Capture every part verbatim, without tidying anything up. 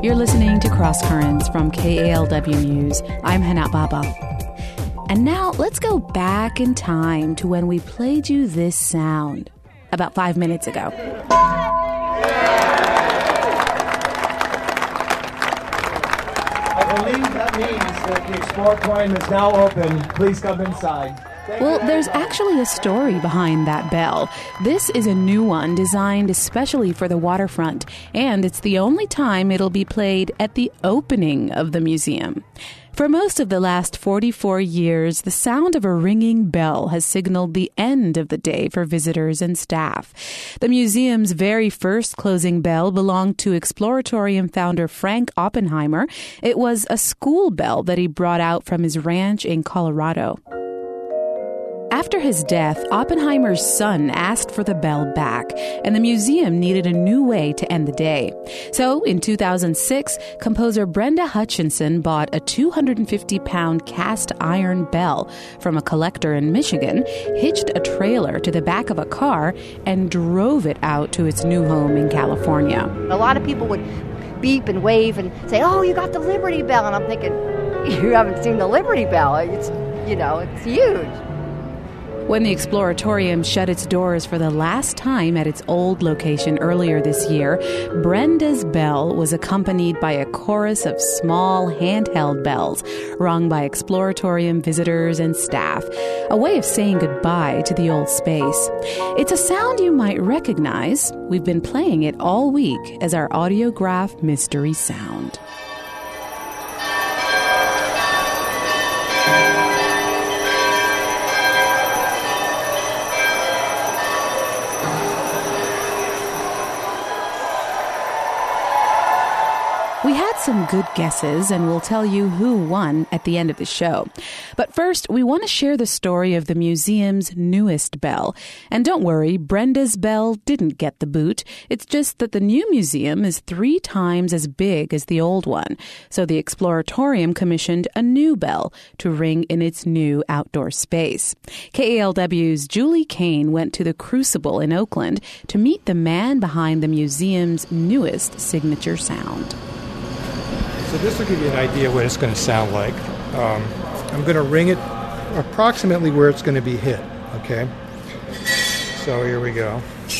You're listening to Cross Currents from K A L W News. I'm Hana Baba. And now let's go back in time to when we played you this sound about five minutes ago. I believe that means that the Exploratorium is now open. Please come inside. Well, there's actually a story behind that bell. This is a new one designed especially for the waterfront, and it's the only time it'll be played at the opening of the museum. For most of the last forty-four years, the sound of a ringing bell has signaled the end of the day for visitors and staff. The museum's very first closing bell belonged to Exploratorium founder Frank Oppenheimer. It was a school bell that he brought out from his ranch in Colorado. After his death, Oppenheimer's son asked for the bell back, and the museum needed a new way to end the day. So, in two thousand six, composer Brenda Hutchinson bought a two hundred fifty pound cast iron bell from a collector in Michigan, hitched a trailer to the back of a car, and drove it out to its new home in California. A lot of people would beep and wave and say, "Oh, you got the Liberty Bell," and I'm thinking, you haven't seen the Liberty Bell. It's, you know, it's huge. When the Exploratorium shut its doors for the last time at its old location earlier this year, Brenda's bell was accompanied by a chorus of small handheld bells rung by Exploratorium visitors and staff, a way of saying goodbye to the old space. It's a sound you might recognize. We've been playing it all week as our Audiograph mystery sound. We had some good guesses, and we'll tell you who won at the end of the show. But first, we want to share the story of the museum's newest bell. And don't worry, Brenda's bell didn't get the boot. It's just that the new museum is three times as big as the old one. So the Exploratorium commissioned a new bell to ring in its new outdoor space. K A L W's Julie Kane went to the Crucible in Oakland to meet the man behind the museum's newest signature sound. So this will give you an idea what it's going to sound like. Um, I'm going to ring it approximately where it's going to be hit, okay? So here we go.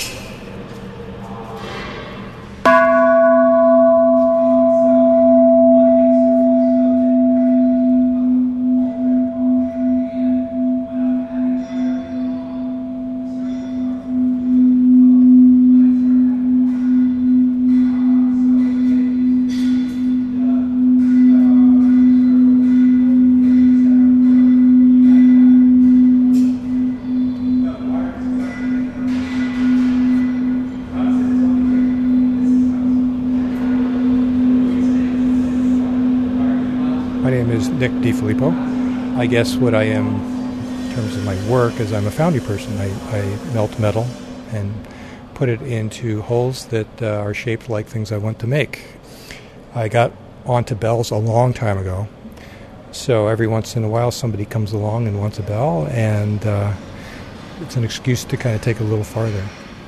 My name is Nick DiFilippo. I guess what I am in terms of my work is I'm a foundry person. I, I melt metal and put it into holes that uh, are shaped like things I want to make. I got onto bells a long time ago. So every once in a while somebody comes along and wants a bell, and uh, it's an excuse to kind of take a little farther.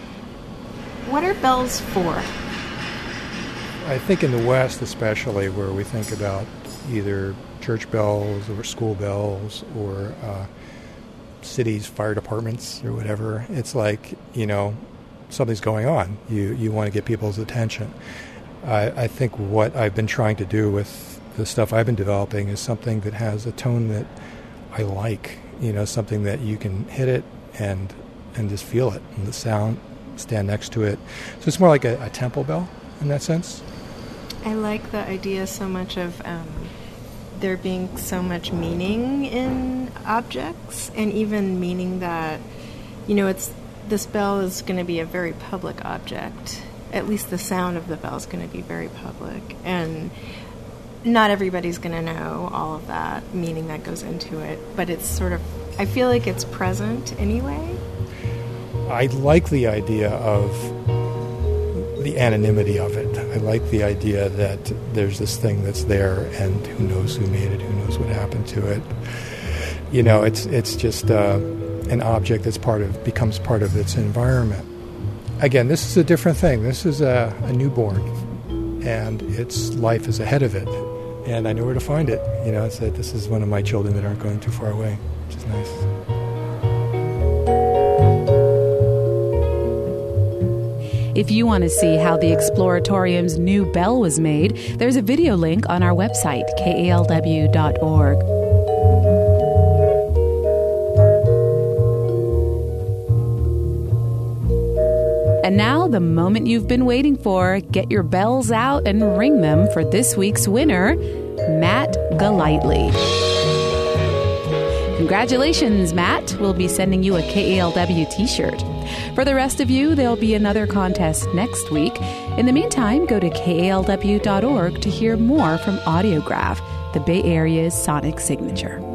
What are bells for? I think in the West especially, where we think about either church bells or school bells or uh, cities, fire departments or whatever, it's like, you know, something's going on. You you want to get people's attention. I, I think what I've been trying to do with the stuff I've been developing is something that has a tone that I like, you know, something that you can hit it and and just feel it, and the sound, stand next to it. So it's more like a, a temple bell in that sense. I like the idea so much of um, there being so much meaning in objects, and even meaning that, you know, it's this bell is going to be a very public object. At least the sound of the bell is going to be very public, and not everybody's going to know all of that meaning that goes into it, but it's sort of, I feel like it's present anyway. I like the idea of the anonymity of it. I like the idea that there's this thing that's there, and who knows who made it, who knows what happened to it. You know, it's it's just uh, an object that's part of, becomes part of its environment. Again, this is a different thing. This is a, a newborn, and its life is ahead of it. And I know where to find it. You know, I said, this is one of my children that aren't going too far away, which is nice. If you want to see how the Exploratorium's new bell was made, there's a video link on our website, K A L W dot org. And now, the moment you've been waiting for. Get your bells out and ring them for this week's winner, Matt Golightly. Congratulations, Matt. We'll be sending you a K A L W t-shirt. For the rest of you, there'll be another contest next week. In the meantime, go to K A L W dot org to hear more from Audiograph, the Bay Area's sonic signature.